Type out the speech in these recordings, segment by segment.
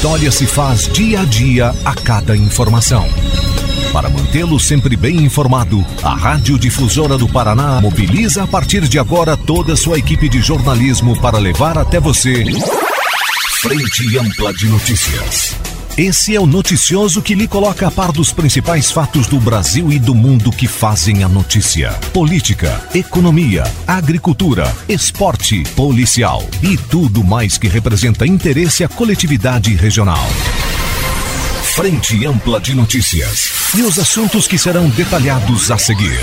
história se faz dia a dia a cada informação. Para mantê-lo sempre bem informado, a Rádio Difusora do Paraná mobiliza a partir de agora toda a sua equipe de jornalismo para levar até você Frente Ampla de Notícias. Esse é o noticioso que lhe coloca a par dos principais fatos do Brasil e do mundo que fazem a notícia. Política, economia, agricultura, esporte, policial e tudo mais que representa interesse à coletividade regional. Frente Ampla de Notícias. E os assuntos que serão detalhados a seguir.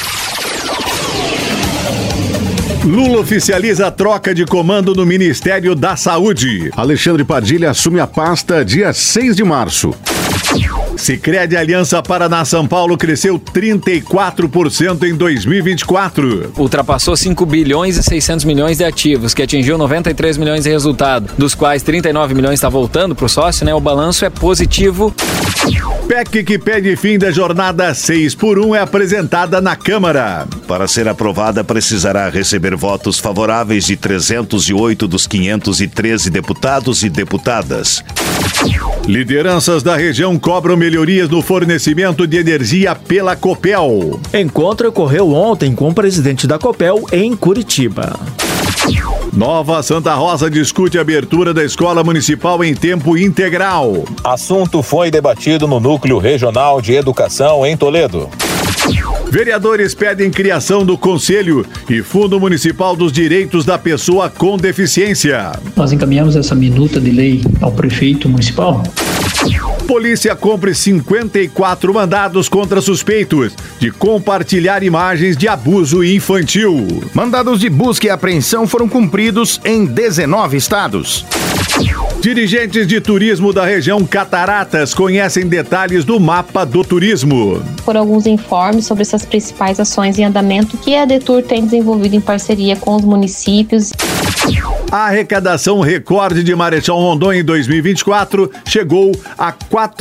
Lula oficializa a troca de comando no Ministério da Saúde. Alexandre Padilha assume a pasta dia 6 de março. Sicredi Aliança Paraná-São Paulo cresceu 34% em 2024. Ultrapassou 5 bilhões e 600 milhões de ativos, que atingiu 93 milhões de resultado, dos quais 39 milhões está voltando para o sócio, né? O balanço é positivo. PEC que pede fim da jornada 6x1 é apresentada na Câmara. Para ser aprovada, precisará receber votos favoráveis de 308 dos 513 deputados e deputadas. Lideranças da região cobram melhorias no fornecimento de energia pela Copel. Encontro ocorreu ontem com o presidente da Copel em Curitiba. Nova Santa Rosa discute a abertura da escola municipal em tempo integral. Assunto foi debatido no Núcleo Regional de Educação em Toledo. Vereadores pedem criação do Conselho e Fundo Municipal dos Direitos da Pessoa com Deficiência. Nós encaminhamos essa minuta de lei ao prefeito municipal. Polícia cumpre 54 mandados contra suspeitos de compartilhar imagens de abuso infantil. Mandados de busca e apreensão foram cumpridos em 19 estados. Dirigentes de turismo da região Cataratas conhecem detalhes do mapa do turismo. Por alguns informes sobre essas principais ações em andamento que a Detur tem desenvolvido em parceria com os municípios. A arrecadação recorde de Marechal Rondon em 2024 chegou a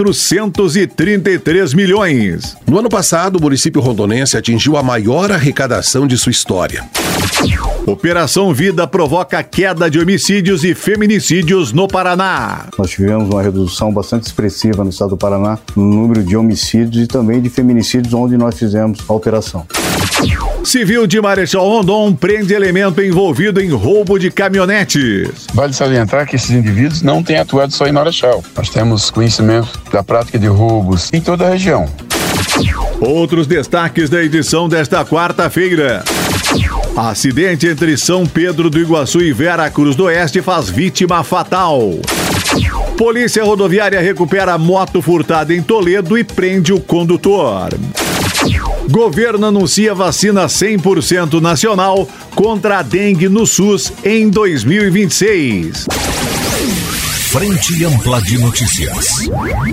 433 milhões. No ano passado, o município rondonense atingiu a maior arrecadação de sua história. Operação Vida provoca queda de homicídios e feminicídios no Paraná. Nós tivemos uma redução bastante expressiva no estado do Paraná no número de homicídios e também de feminicídios, onde nós fizemos a operação. Civil de Marechal Rondon prende elemento envolvido em roubo de caminhonetes. Vale salientar que esses indivíduos não têm atuado só em Marechal. Nós temos conhecimento da prática de roubos em toda a região. Outros destaques da edição desta quarta-feira. Acidente entre São Pedro do Iguaçu e Vera Cruz do Oeste faz vítima fatal. Polícia Rodoviária recupera moto furtada em Toledo e prende o condutor. Governo anuncia vacina 100% nacional contra a dengue no SUS em 2026. Frente Ampla de Notícias.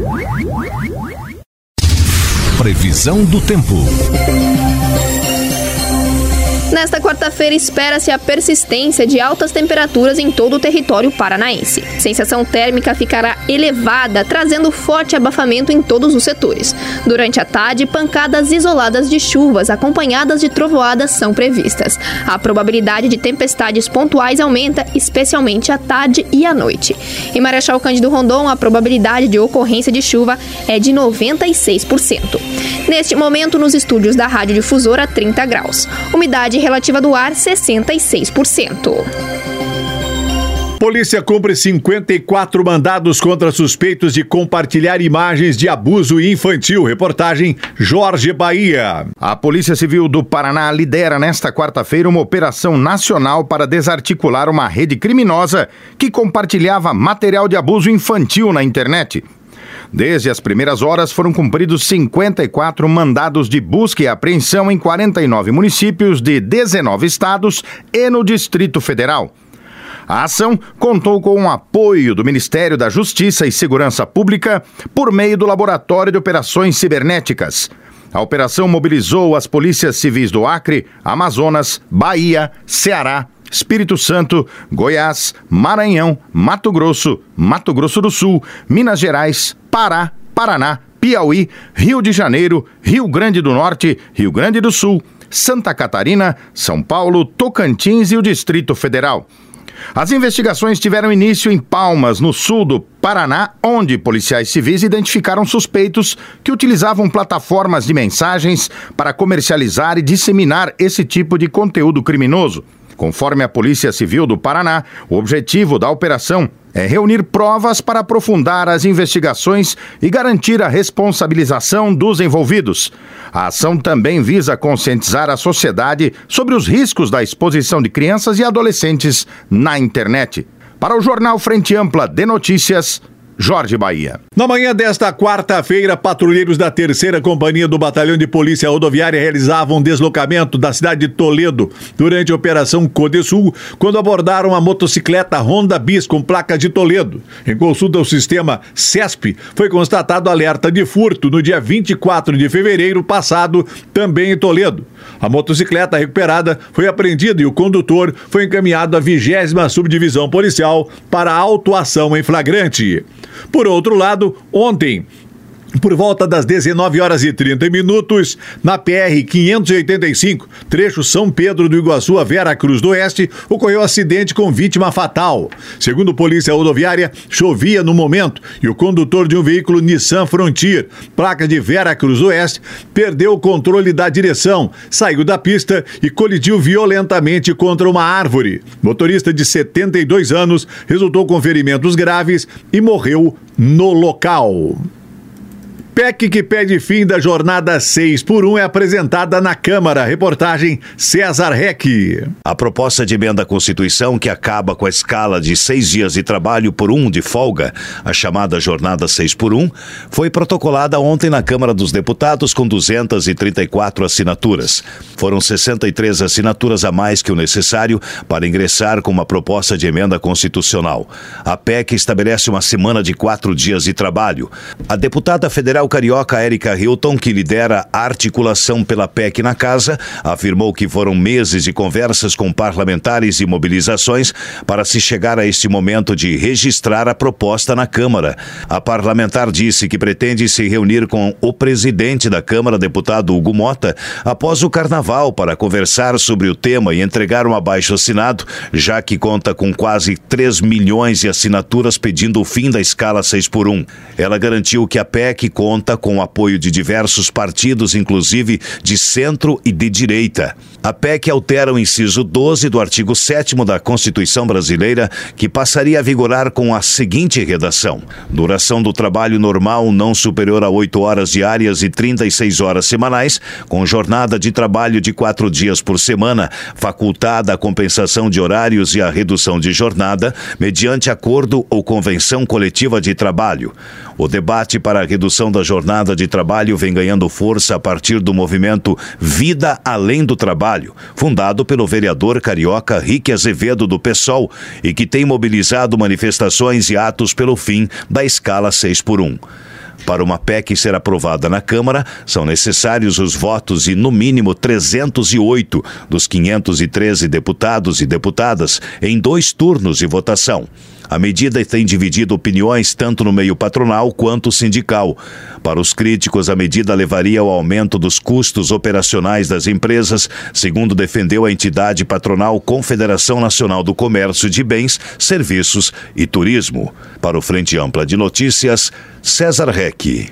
Previsão do tempo. Nesta quarta-feira, espera-se a persistência de altas temperaturas em todo o território paranaense. Sensação térmica ficará elevada, trazendo forte abafamento em todos os setores. Durante a tarde, pancadas isoladas de chuvas, acompanhadas de trovoadas, são previstas. A probabilidade de tempestades pontuais aumenta, especialmente à tarde e à noite. Em Marechal Cândido Rondon, a probabilidade de ocorrência de chuva é de 96%. Neste momento, nos estúdios da Rádio Difusora, 30 graus. Umidade relativa do ar, 66%. Polícia cumpre 54 mandados contra suspeitos de compartilhar imagens de abuso infantil. Reportagem Jorge Bahia. A Polícia Civil do Paraná lidera nesta quarta-feira uma operação nacional para desarticular uma rede criminosa que compartilhava material de abuso infantil na internet. Desde as primeiras horas foram cumpridos 54 mandados de busca e apreensão em 49 municípios de 19 estados e no Distrito Federal. A ação contou com o apoio do Ministério da Justiça e Segurança Pública por meio do Laboratório de Operações Cibernéticas. A operação mobilizou as polícias civis do Acre, Amazonas, Bahia, Ceará, Espírito Santo, Goiás, Maranhão, Mato Grosso do Sul, Minas Gerais, Pará, Paraná, Piauí, Rio de Janeiro, Rio Grande do Norte, Rio Grande do Sul, Santa Catarina, São Paulo, Tocantins e o Distrito Federal. As investigações tiveram início em Palmas, no sul do Paraná, onde policiais civis identificaram suspeitos que utilizavam plataformas de mensagens para comercializar e disseminar esse tipo de conteúdo criminoso. Conforme a Polícia Civil do Paraná, o objetivo da operação é reunir provas para aprofundar as investigações e garantir a responsabilização dos envolvidos. A ação também visa conscientizar a sociedade sobre os riscos da exposição de crianças e adolescentes na internet. Para o Jornal Frente Ampla de Notícias, Jorge Bahia. Na manhã desta quarta-feira, patrulheiros da 3ª Companhia do Batalhão de Polícia Rodoviária realizavam um deslocamento da cidade de Toledo durante a Operação Codesul, quando abordaram a motocicleta Honda Bis com placa de Toledo. Em consulta ao sistema CESP, foi constatado alerta de furto no dia 24 de fevereiro passado, também em Toledo. A motocicleta recuperada foi apreendida e o condutor foi encaminhado à 20ª Subdivisão Policial para autuação em flagrante. Por outro lado, ontem, por volta das 19h30, na PR-585, trecho São Pedro do Iguaçu a Vera Cruz do Oeste, ocorreu acidente com vítima fatal. Segundo a Polícia Rodoviária, chovia no momento e o condutor de um veículo Nissan Frontier, placa de Vera Cruz do Oeste, perdeu o controle da direção, saiu da pista e colidiu violentamente contra uma árvore. Motorista de 72 anos resultou com ferimentos graves e morreu no local. PEC que pede fim da jornada 6x1 é apresentada na Câmara. Reportagem César Reck. A proposta de emenda à Constituição que acaba com a escala de 6 dias de trabalho por 1 de folga, a chamada jornada 6x1, foi protocolada ontem na Câmara dos Deputados com 234 assinaturas. Foram 63 assinaturas a mais que o necessário para ingressar com uma proposta de emenda constitucional. A PEC estabelece uma semana de 4 dias de trabalho. A deputada federal carioca Érica Hilton, que lidera a articulação pela PEC na casa, afirmou que foram meses de conversas com parlamentares e mobilizações para se chegar a este momento de registrar a proposta na Câmara. A parlamentar disse que pretende se reunir com o presidente da Câmara, deputado Hugo Mota, após o Carnaval para conversar sobre o tema e entregar um abaixo-assinado, já que conta com quase 3 milhões de assinaturas pedindo o fim da escala 6x1. Ela garantiu que a PEC conta com o apoio de diversos partidos, inclusive de centro e de direita. A PEC altera o inciso 12 do artigo 7º da Constituição Brasileira, que passaria a vigorar com a seguinte redação: duração do trabalho normal não superior a 8 horas diárias e 36 horas semanais, com jornada de trabalho de 4 dias por semana, facultada a compensação de horários e a redução de jornada, mediante acordo ou convenção coletiva de trabalho. O debate para a redução da jornada de trabalho vem ganhando força a partir do movimento Vida Além do Trabalho, fundado pelo vereador carioca Rique Azevedo do PSOL e que tem mobilizado manifestações e atos pelo fim da escala 6x1. Para uma PEC ser aprovada na Câmara, são necessários os votos de, no mínimo, 308 dos 513 deputados e deputadas em 2 turnos de votação. A medida tem dividido opiniões tanto no meio patronal quanto sindical. Para os críticos, a medida levaria ao aumento dos custos operacionais das empresas, segundo defendeu a entidade patronal Confederação Nacional do Comércio de Bens, Serviços e Turismo. Para o Frente Ampla de Notícias, César Reck.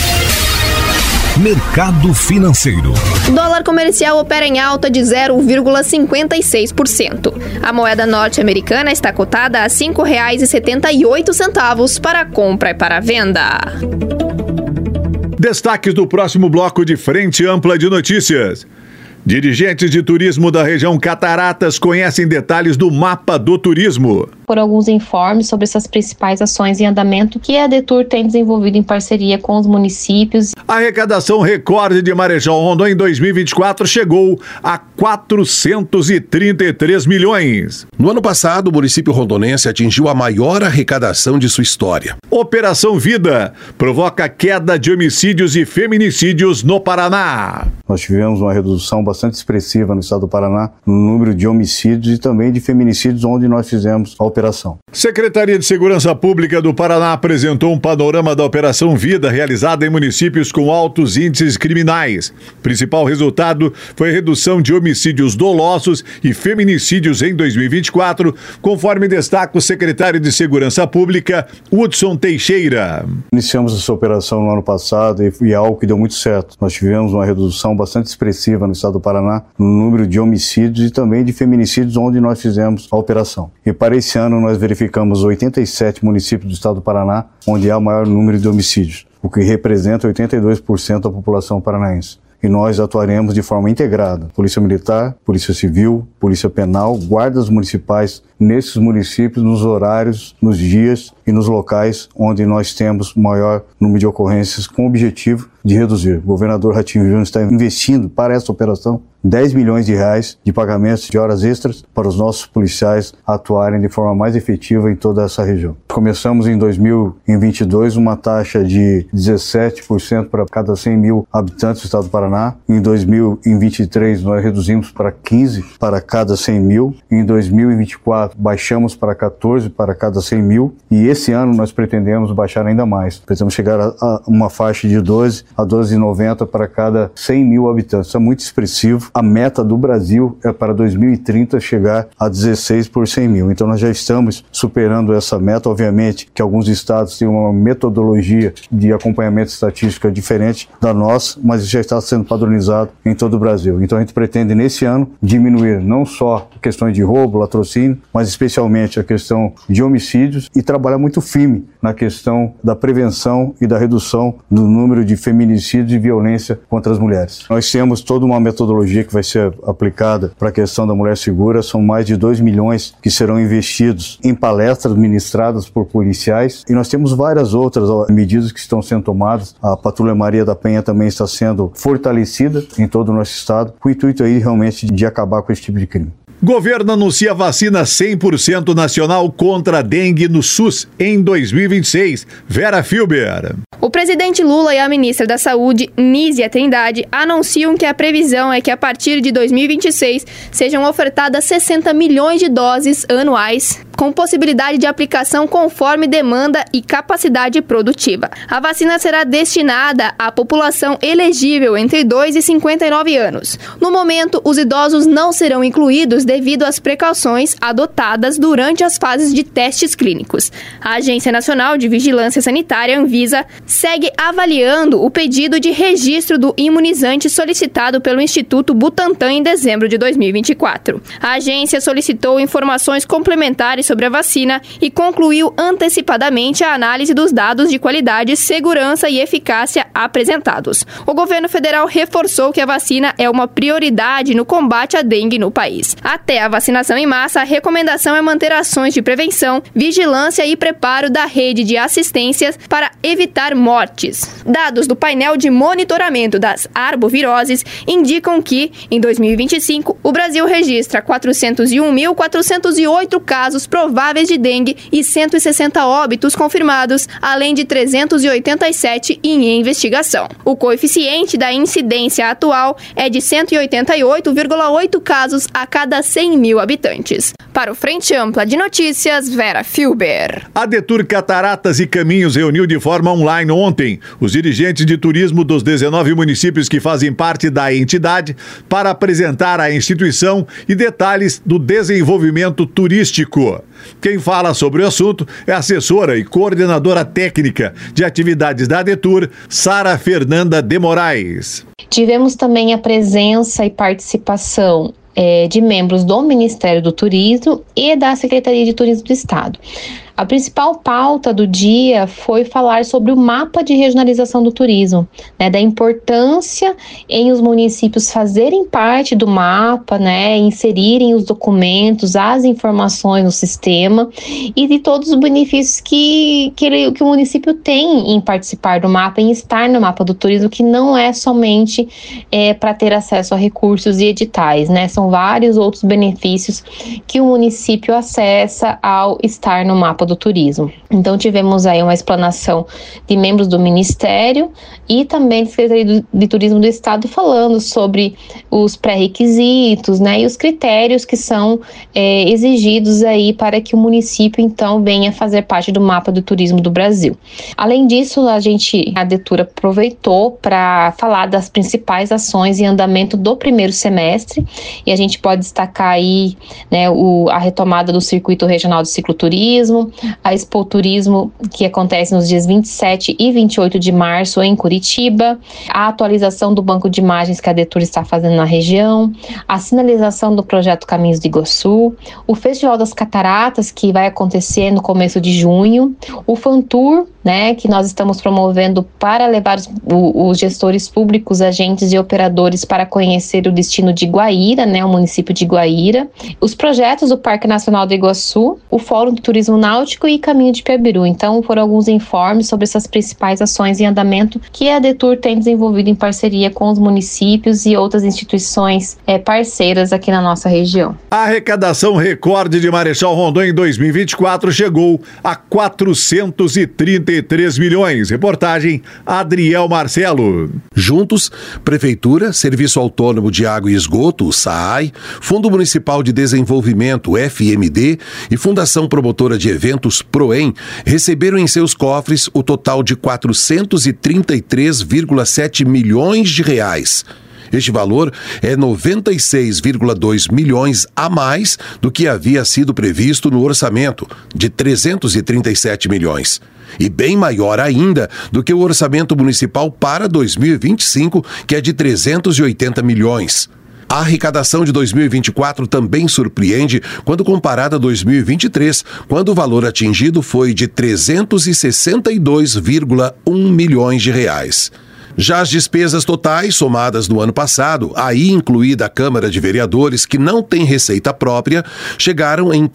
Mercado financeiro. O dólar comercial opera em alta de 0,56%. A moeda norte-americana está cotada a R$ 5,78 para a compra e para a venda. Destaques do próximo bloco de Frente Ampla de Notícias. Dirigentes de turismo da região Cataratas conhecem detalhes do mapa do turismo. Por alguns informes sobre essas principais ações em andamento que a Detur tem desenvolvido em parceria com os municípios. A arrecadação recorde de Marechal Rondon em 2024 chegou a 433 milhões. No ano passado, o município rondonense atingiu a maior arrecadação de sua história. Operação Vida provoca queda de homicídios e feminicídios no Paraná. Nós tivemos uma redução bastante expressiva no estado do Paraná no número de homicídios e também de feminicídios, onde nós fizemos alteração operação. Secretaria de Segurança Pública do Paraná apresentou um panorama da Operação Vida realizada em municípios com altos índices criminais. Principal resultado foi a redução de homicídios dolosos e feminicídios em 2024, conforme destaca o secretário de Segurança Pública, Hudson Teixeira. Iniciamos essa operação no ano passado e é algo que deu muito certo. Nós tivemos uma redução bastante expressiva no estado do Paraná no número de homicídios e também de feminicídios onde nós fizemos a operação. E para esse ano nós verificamos 87 municípios do estado do Paraná onde há maior número de homicídios, o que representa 82% da população paranaense. E nós atuaremos de forma integrada. Polícia Militar, Polícia Civil, Polícia Penal, guardas municipais nesses municípios, nos horários, nos dias e nos locais onde nós temos maior número de ocorrências com o objetivo de reduzir. O governador Ratinho Júnior está investindo para essa operação 10 milhões de reais de pagamentos de horas extras para os nossos policiais atuarem de forma mais efetiva em toda essa região. Começamos em 2022 uma taxa de 17% para cada 100 mil habitantes do estado do Paraná. Em 2023 nós reduzimos para 15 para cada 100 mil. Em 2024 baixamos para 14 para cada 100 mil. E esse ano nós pretendemos baixar ainda mais. Pretendemos chegar a uma faixa de 12 a 12,90 para cada 100 mil habitantes. Isso é muito expressivo. A meta do Brasil é para 2030 chegar a 16 por 100 mil. Então nós já estamos superando essa meta. Obviamente que alguns estados têm uma metodologia de acompanhamento estatístico diferente da nossa, mas já está sendo padronizado em todo o Brasil. Então a gente pretende nesse ano diminuir não só questões de roubo, latrocínio, mas especialmente a questão de homicídios e trabalhar muito firme na questão da prevenção e da redução do número de feminicídios e violência contra as mulheres. Nós temos toda uma metodologia que vai ser aplicada para a questão da mulher segura. São mais de 2 milhões que serão investidos em palestras ministradas por policiais e nós temos várias outras medidas que estão sendo tomadas. A Patrulha Maria da Penha também está sendo fortalecida em todo o nosso estado, com o intuito aí realmente de acabar com esse tipo de crime. Governo anuncia vacina 100% nacional contra a dengue no SUS em 2026. Vera Filber. O presidente Lula e a ministra da Saúde, Nízia Trindade, anunciam que a previsão é que a partir de 2026 sejam ofertadas 60 milhões de doses anuais, com possibilidade de aplicação conforme demanda e capacidade produtiva. A vacina será destinada à população elegível entre 2 e 59 anos. No momento, os idosos não serão incluídos devido às precauções adotadas durante as fases de testes clínicos. A Agência Nacional de Vigilância Sanitária, Anvisa, segue avaliando o pedido de registro do imunizante solicitado pelo Instituto Butantan em dezembro de 2024. A agência solicitou informações complementares sobre a vacina e concluiu antecipadamente a análise dos dados de qualidade, segurança e eficácia apresentados. O governo federal reforçou que a vacina é uma prioridade no combate à dengue no país. Até a vacinação em massa, a recomendação é manter ações de prevenção, vigilância e preparo da rede de assistências para evitar mortes. Dados do painel de monitoramento das arboviroses indicam que, em 2025, o Brasil registra 401.408 casos prováveis de dengue e 160 óbitos confirmados, além de 387 em investigação. O coeficiente da incidência atual é de 188,8 casos a cada 100 mil habitantes. Para o Frente Ampla de Notícias, Vera Filber. A Detur Cataratas e Caminhos reuniu de forma online ontem os dirigentes de turismo dos 19 municípios que fazem parte da entidade para apresentar à instituição e detalhes do desenvolvimento turístico. Quem fala sobre o assunto é a assessora e coordenadora técnica de atividades da Detur, Sara Fernanda de Moraes. Tivemos também a presença e participação de membros do Ministério do Turismo e da Secretaria de Turismo do Estado. A principal pauta do dia foi falar sobre o mapa de regionalização do turismo, da importância em os municípios fazerem parte do mapa, inserirem os documentos, as informações no sistema e de todos os benefícios que o município tem em participar do mapa, em estar no mapa do turismo, que não é somente para ter acesso a recursos e editais, São vários outros benefícios que o município acessa ao estar no mapa do turismo. Então tivemos aí uma explanação de membros do Ministério e também da Secretaria de Turismo do Estado falando sobre os pré-requisitos, né, e os critérios que são exigidos aí para que o município então venha fazer parte do mapa do turismo do Brasil. Além disso, a Detur aproveitou para falar das principais ações em andamento do primeiro semestre, e a gente pode destacar aí, né, a retomada do Circuito Regional de Cicloturismo, a Expo Turismo, que acontece nos dias 27 e 28 de março em Curitiba, a atualização do banco de imagens que a Detur está fazendo na região, a sinalização do projeto Caminhos do Iguaçu, o Festival das Cataratas, que vai acontecer no começo de junho, o FanTour, né, que nós estamos promovendo para levar os gestores públicos, agentes e operadores para conhecer o destino de Guaíra, né, o município de Guaíra, os projetos do Parque Nacional do Iguaçu, o Fórum do Turismo Náutico e Caminho de Piabiru. Então, foram alguns informes sobre essas principais ações em andamento que a Detur tem desenvolvido em parceria com os municípios e outras instituições parceiras aqui na nossa região. A arrecadação recorde de Marechal Rondon em 2024 chegou a 433 milhões. Reportagem Adriel Marcelo. Juntos, Prefeitura, Serviço Autônomo de Água e Esgoto, o SAAI, Fundo Municipal de Desenvolvimento, FMD, e Fundação Promotora de Eventos, PROEM, receberam em seus cofres o total de 433,7 milhões de reais. Este valor é 96,2 milhões a mais do que havia sido previsto no orçamento, de 337 milhões. E bem maior ainda do que o orçamento municipal para 2025, que é de 380 milhões. A arrecadação de 2024 também surpreende quando comparada a 2023, quando o valor atingido foi de 362,1 milhões de reais. Já as despesas totais somadas no ano passado, aí incluída a Câmara de Vereadores, que não tem receita própria, chegaram em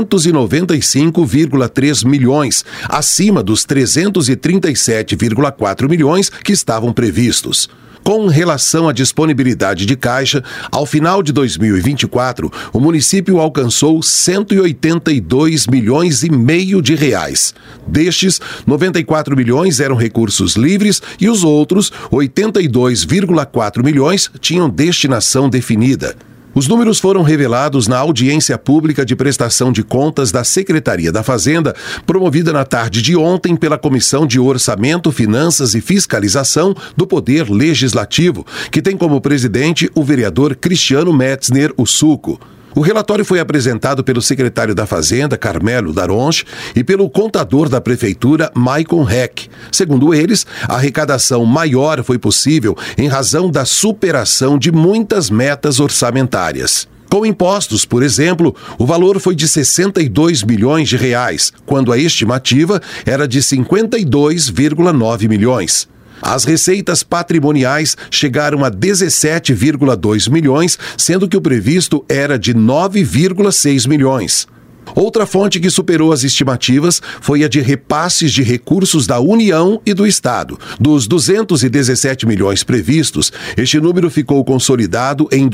395,3 milhões, acima dos 337,4 milhões que estavam previstos. Com relação à disponibilidade de caixa, ao final de 2024, o município alcançou 182 milhões e meio de reais. Destes, 94 milhões eram recursos livres e os outros, 82,4 milhões, tinham destinação definida. Os números foram revelados na audiência pública de prestação de contas da Secretaria da Fazenda, promovida na tarde de ontem pela Comissão de Orçamento, Finanças e Fiscalização do Poder Legislativo, que tem como presidente o vereador Cristiano Metzner, o Suco. O relatório foi apresentado pelo secretário da Fazenda, Carmelo Daronche, e pelo contador da Prefeitura, Maicon Heck. Segundo eles, a arrecadação maior foi possível em razão da superação de muitas metas orçamentárias. Com impostos, por exemplo, o valor foi de 62 milhões de reais, quando a estimativa era de 52,9 milhões. As receitas patrimoniais chegaram a 17,2 milhões, sendo que o previsto era de 9,6 milhões. Outra fonte que superou as estimativas foi a de repasses de recursos da União e do Estado. Dos 217 milhões previstos, este número ficou consolidado em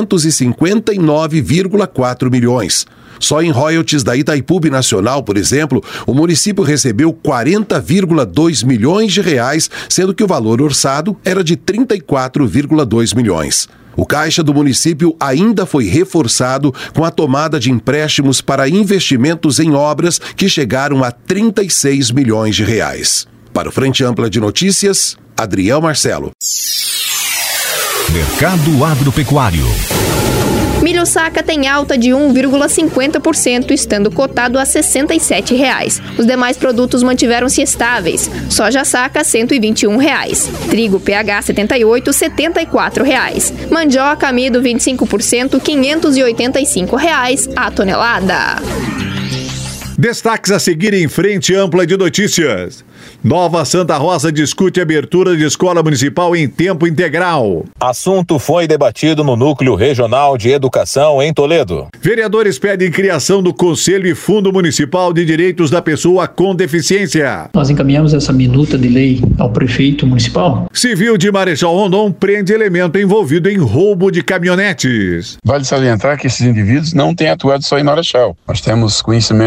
259,4 milhões. Só em royalties da Itaipu Binacional, por exemplo, o município recebeu 40,2 milhões de reais, sendo que o valor orçado era de 34,2 milhões. O caixa do município ainda foi reforçado com a tomada de empréstimos para investimentos em obras que chegaram a 36 milhões de reais. Para o Frente Ampla de Notícias, Adriel Marcelo. Mercado Agropecuário. Milho saca tem alta de 1,50%, estando cotado a R$ 67. Os demais produtos mantiveram-se estáveis. Soja saca R$ 121. Trigo PH 78, R$ 74. Mandioca amido 25%, R$ 585 a tonelada. Destaques a seguir em Frente Ampla de Notícias. Nova Santa Rosa discute abertura de escola municipal em tempo integral. Assunto foi debatido no Núcleo Regional de Educação em Toledo. Vereadores pedem criação do Conselho e Fundo Municipal de Direitos da Pessoa com Deficiência. Nós encaminhamos essa minuta de lei ao prefeito municipal. Civil de Marechal Rondon prende elemento envolvido em roubo de caminhonetes. Vale salientar que esses indivíduos não têm atuado só em Marechal. Nós temos conhecimento da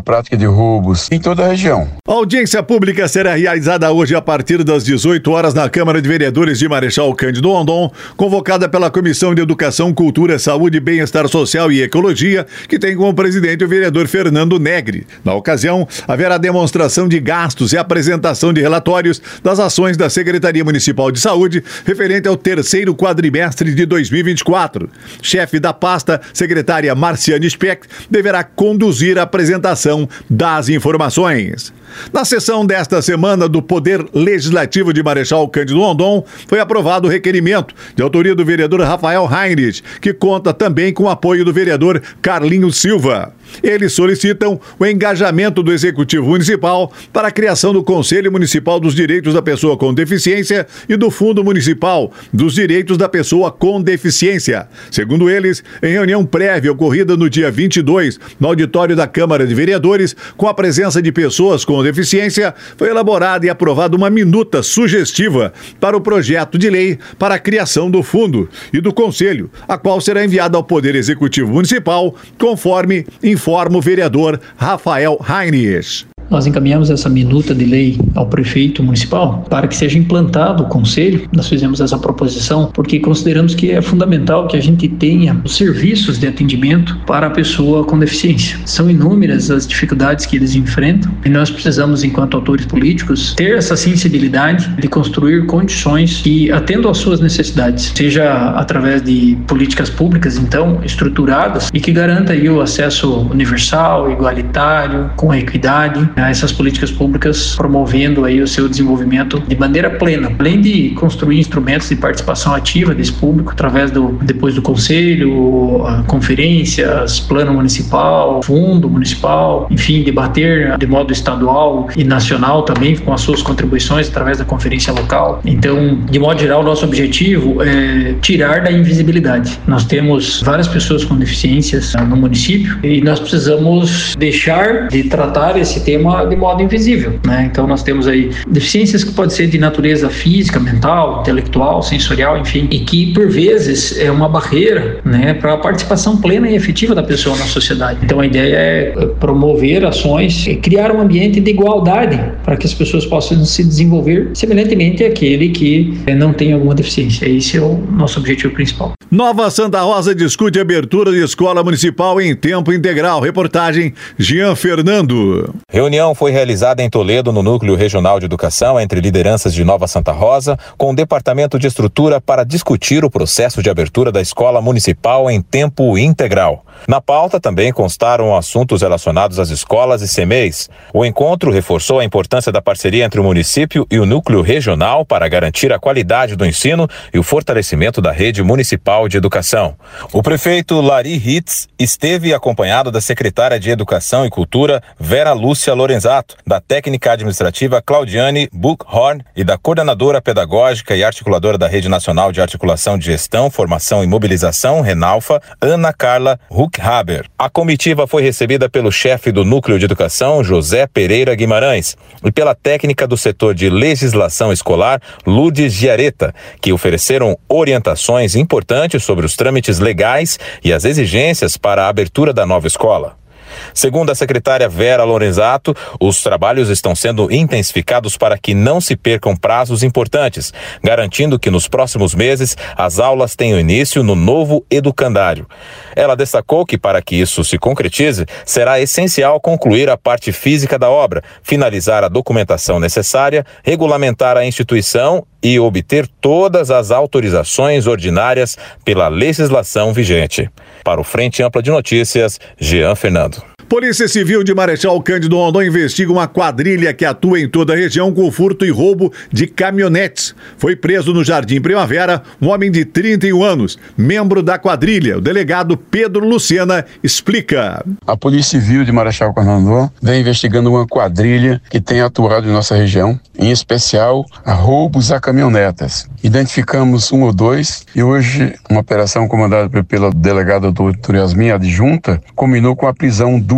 da prática de roubos em toda a região. A audiência pública será realizada hoje a partir das 18 horas na Câmara de Vereadores de Marechal Cândido Rondon, convocada pela Comissão de Educação, Cultura, Saúde, Bem-Estar Social e Ecologia, que tem como presidente o vereador Fernando Negri. Na ocasião, haverá demonstração de gastos e apresentação de relatórios das ações da Secretaria Municipal de Saúde referente ao terceiro quadrimestre de 2024. Chefe da pasta, secretária Marciane Speck, deverá conduzir a apresentação das informações. Na sessão desta semana do Poder Legislativo de Marechal Cândido Rondon, foi aprovado o requerimento de autoria do vereador Rafael Heinrich, que conta também com o apoio do vereador Carlinhos Silva. Eles solicitam o engajamento do Executivo Municipal para a criação do Conselho Municipal dos Direitos da Pessoa com Deficiência e do Fundo Municipal dos Direitos da Pessoa com Deficiência. Segundo eles, em reunião prévia ocorrida no dia 22, no auditório da Câmara de Vereadores, com a presença de pessoas com deficiência, foi elaborada e aprovada uma minuta sugestiva para o projeto de lei para a criação do fundo e do conselho, a qual será enviada ao Poder Executivo Municipal, conforme informa o vereador Rafael Heinrich. Nós encaminhamos essa minuta de lei ao prefeito municipal para que seja implantado o conselho. Nós fizemos essa proposição porque consideramos que é fundamental que a gente tenha os serviços de atendimento para a pessoa com deficiência. São inúmeras as dificuldades que eles enfrentam e nós precisamos, enquanto autores políticos, ter essa sensibilidade de construir condições que atendam às suas necessidades, seja através de políticas públicas, então, estruturadas e que garanta aí o acesso universal, igualitário, com equidade, essas políticas públicas promovendo aí o seu desenvolvimento de maneira plena, além de construir instrumentos de participação ativa desse público através depois do conselho, conferências, plano municipal, fundo municipal, enfim, debater de modo estadual e nacional também com as suas contribuições através da conferência local. Então, de modo geral, nosso objetivo é tirar da invisibilidade. Nós temos várias pessoas com deficiências no município e nós precisamos deixar de tratar esse tema de modo invisível, né? Então nós temos aí deficiências que podem ser de natureza física, mental, intelectual, sensorial, enfim, e que por vezes é uma barreira, né, para a participação plena e efetiva da pessoa na sociedade. Então a ideia é promover ações e criar um ambiente de igualdade para que as pessoas possam se desenvolver semelhantemente àquele que não tem alguma deficiência. Esse é o nosso objetivo principal. Nova Santa Rosa discute a abertura de escola municipal em tempo integral. Reportagem Jean Fernando. Reunião foi realizada em Toledo, no Núcleo Regional de Educação, entre lideranças de Nova Santa Rosa, com o Departamento de Estrutura para discutir o processo de abertura da escola municipal em tempo integral. Na pauta também constaram assuntos relacionados às escolas e CMEs. O encontro reforçou a importância da parceria entre o município e o Núcleo Regional para garantir a qualidade do ensino e o fortalecimento da rede municipal de educação. O prefeito Lari Hitz esteve acompanhado da secretária de Educação e Cultura, Vera Lúcia Lorenzato, da técnica administrativa Claudiane Buchhorn e da coordenadora pedagógica e articuladora da Rede Nacional de Articulação de Gestão, Formação e Mobilização, Renalfa, Ana Carla Huckhaber. A comitiva foi recebida pelo chefe do Núcleo de Educação, José Pereira Guimarães, e pela técnica do setor de legislação escolar, Lourdes Giareta, que ofereceram orientações importantes sobre os trâmites legais e as exigências para a abertura da nova escola. Segundo a secretária Vera Lorenzato, os trabalhos estão sendo intensificados para que não se percam prazos importantes, garantindo que nos próximos meses as aulas tenham início no novo educandário. Ela destacou que, para que isso se concretize, será essencial concluir a parte física da obra, finalizar a documentação necessária, regulamentar a instituição e obter todas as autorizações ordinárias pela legislação vigente. Para o Frente Ampla de Notícias, Jean Fernando. Polícia Civil de Marechal Cândido Rondon investiga uma quadrilha que atua em toda a região com furto e roubo de caminhonetes. Foi preso no Jardim Primavera um homem de 31 anos, membro da quadrilha. O delegado Pedro Lucena explica. A Polícia Civil de Marechal Cândido Rondon vem investigando uma quadrilha que tem atuado em nossa região, em especial a roubos a caminhonetas. Identificamos um ou dois e hoje uma operação comandada pela delegada doutora Yasmin adjunta combinou com a prisão duas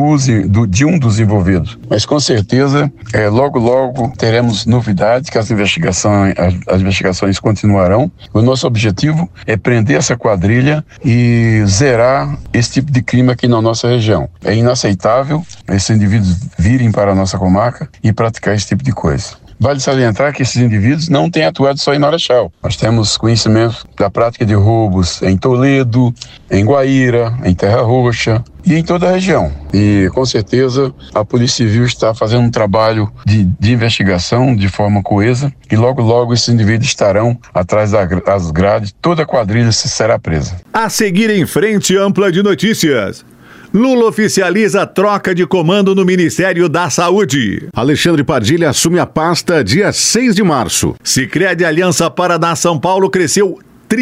de um dos envolvidos. Mas com certeza, logo teremos novidades, que as investigações continuarão. O nosso objetivo é prender essa quadrilha e zerar esse tipo de crime aqui na nossa região. É inaceitável esses indivíduos virem para a nossa comarca e praticar esse tipo de coisa. Vale salientar que esses indivíduos não têm atuado só em Marechal. Nós temos conhecimento da prática de roubos em Toledo, em Guaíra, em Terra Roxa e em toda a região. E com certeza a Polícia Civil está fazendo um trabalho de investigação de forma coesa e logo esses indivíduos estarão atrás das grades, toda a quadrilha será presa. A seguir em Frente Ampla de Notícias. Lula oficializa a troca de comando no Ministério da Saúde. Alexandre Padilha assume a pasta dia 6 de março. Sicredi Aliança Paraná São Paulo cresceu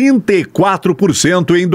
34% em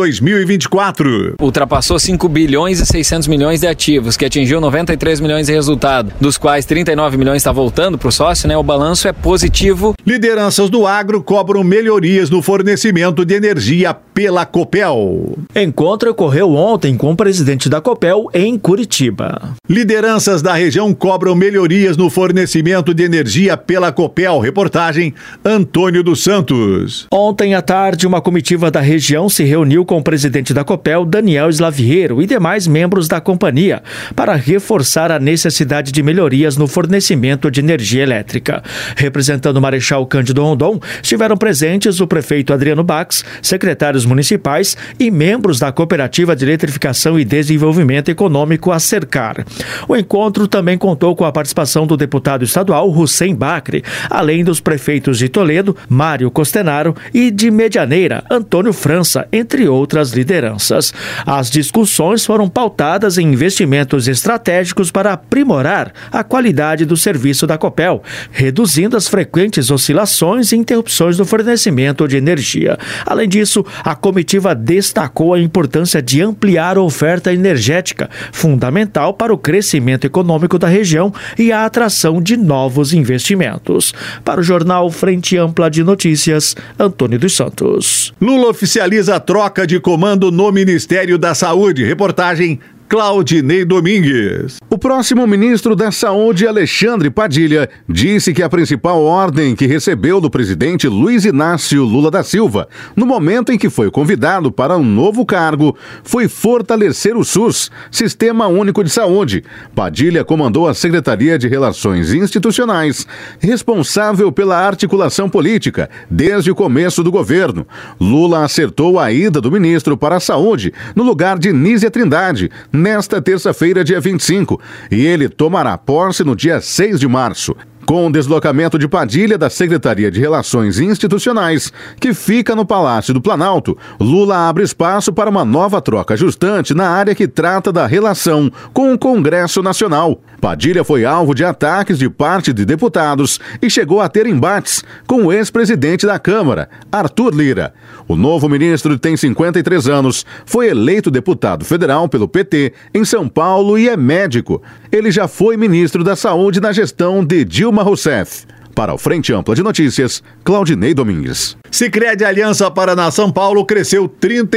2024. Ultrapassou 5 bilhões e 600 milhões de ativos, que atingiu 93 milhões de resultado, dos quais 39 milhões está voltando para o sócio, né? O balanço é positivo. Lideranças do agro cobram melhorias no fornecimento de energia pela Copel. Encontro ocorreu ontem com o presidente da Copel em Curitiba. Lideranças da região cobram melhorias no fornecimento de energia pela Copel. Reportagem Antônio dos Santos. Ontem à tarde, uma comitiva da região se reuniu com o presidente da Copel, Daniel Slaviero, e demais membros da companhia para reforçar a necessidade de melhorias no fornecimento de energia elétrica. Representando o Marechal Cândido Rondon, estiveram presentes o prefeito Adriano Bax, secretários municipais e membros da Cooperativa de Eletrificação e Desenvolvimento Econômico, a Cercar. O encontro também contou com a participação do deputado estadual Hussein Bacri, além dos prefeitos de Toledo, Mário Costenaro, e de Medianeira, Antônio França, entre outras lideranças. As discussões foram pautadas em investimentos estratégicos para aprimorar a qualidade do serviço da Copel, reduzindo as frequentes oscilações e interrupções do fornecimento de energia. Além disso, a comitiva destacou a importância de ampliar a oferta energética, fundamental para o crescimento econômico da região e a atração de novos investimentos. Para o jornal Frente Ampla de Notícias, Antônio dos Santos. Lula oficializa a troca de comando no Ministério da Saúde. Reportagem Claudinei Domingues. O próximo ministro da Saúde, Alexandre Padilha, disse que a principal ordem que recebeu do presidente Luiz Inácio Lula da Silva, no momento em que foi convidado para um novo cargo, foi fortalecer o SUS, Sistema Único de Saúde. Padilha comandou a Secretaria de Relações Institucionais, responsável pela articulação política desde o começo do governo. Lula acertou a ida do ministro para a Saúde no lugar de Nízia Trindade, nesta terça-feira, dia 25, e ele tomará posse no dia 6 de março. Com o deslocamento de Padilha da Secretaria de Relações Institucionais, que fica no Palácio do Planalto, Lula abre espaço para uma nova troca ajustante na área que trata da relação com o Congresso Nacional. Padilha foi alvo de ataques de parte de deputados e chegou a ter embates com o ex-presidente da Câmara, Arthur Lira. O novo ministro tem 53 anos, foi eleito deputado federal pelo PT em São Paulo e é médico. Ele já foi ministro da Saúde na gestão de Dilma Rousseff. Para o Frente Ampla de Notícias, Claudinei Domingues. Sicredi Aliança Paraná São Paulo cresceu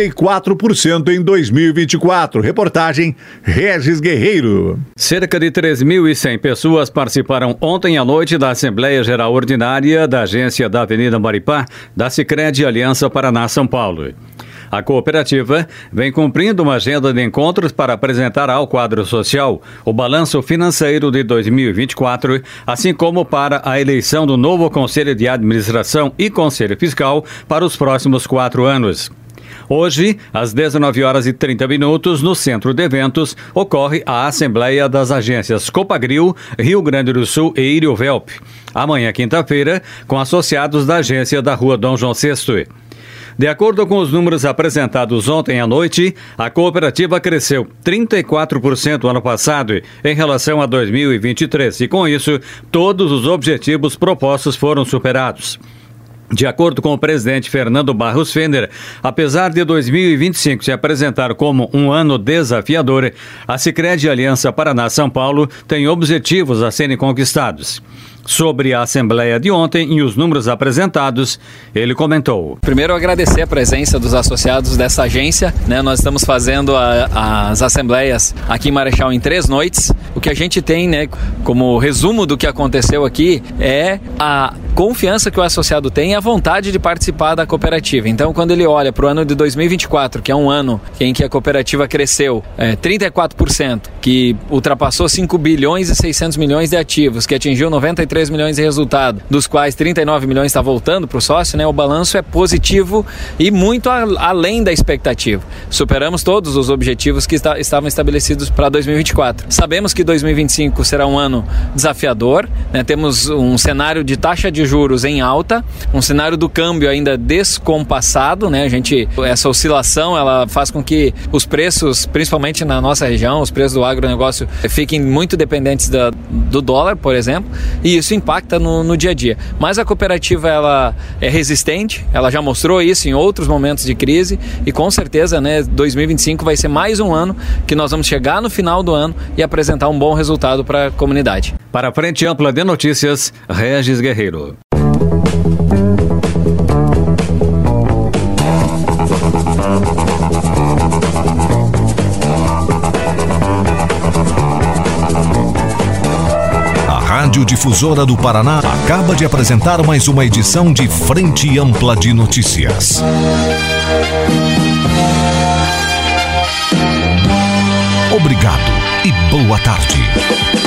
34% em 2024. Reportagem Regis Guerreiro. Cerca de 3.100 pessoas participaram ontem à noite da Assembleia Geral Ordinária da Agência da Avenida Maripá, da Sicredi Aliança Paraná São Paulo. A cooperativa vem cumprindo uma agenda de encontros para apresentar ao quadro social o balanço financeiro de 2024, assim como para a eleição do novo Conselho de Administração e Conselho Fiscal para os próximos 4 anos. Hoje, às 19h30, no Centro de Eventos, ocorre a Assembleia das Agências Copagril, Rio Grande do Sul e Iriovelp. Amanhã, quinta-feira, com associados da agência da Rua Dom João VI. De acordo com os números apresentados ontem à noite, a cooperativa cresceu 34% ano passado em relação a 2023 e, com isso, todos os objetivos propostos foram superados. De acordo com o presidente Fernando Barros Fender, apesar de 2025 se apresentar como um ano desafiador, a Sicredi Aliança Paraná São Paulo tem objetivos a serem conquistados. Sobre a Assembleia de ontem e os números apresentados, ele comentou. Primeiro, agradecer a presença dos associados dessa agência, né? Nós estamos fazendo as assembleias aqui em Marechal em 3 noites. O que a gente tem, né, como resumo do que aconteceu aqui é a confiança que o associado tem e a vontade de participar da cooperativa. Então, quando ele olha para o ano de 2024, que é um ano em que a cooperativa cresceu 34%, que ultrapassou 5 bilhões e 600 milhões de ativos, que atingiu 93 milhões de resultado, dos quais 39 milhões está voltando para o sócio, né? O balanço é positivo e muito além da expectativa. Superamos todos os objetivos que estavam estabelecidos para 2024. Sabemos que 2025 será um ano desafiador, né? Temos um cenário de taxa de juros em alta, um cenário do câmbio ainda descompassado, né? Essa oscilação, ela faz com que os preços, principalmente na nossa região, os preços do agronegócio fiquem muito dependentes do dólar, por exemplo, e isso impacta no dia a dia. Mas a cooperativa, ela é resistente, ela já mostrou isso em outros momentos de crise e com certeza, né, 2025 vai ser mais um ano que nós vamos chegar no final do ano e apresentar um bom resultado para a comunidade. Para a Frente Ampla de Notícias, Regis Guerreiro. Rádio Difusora do Paraná acaba de apresentar mais uma edição de Frente Ampla de Notícias. Obrigado e boa tarde.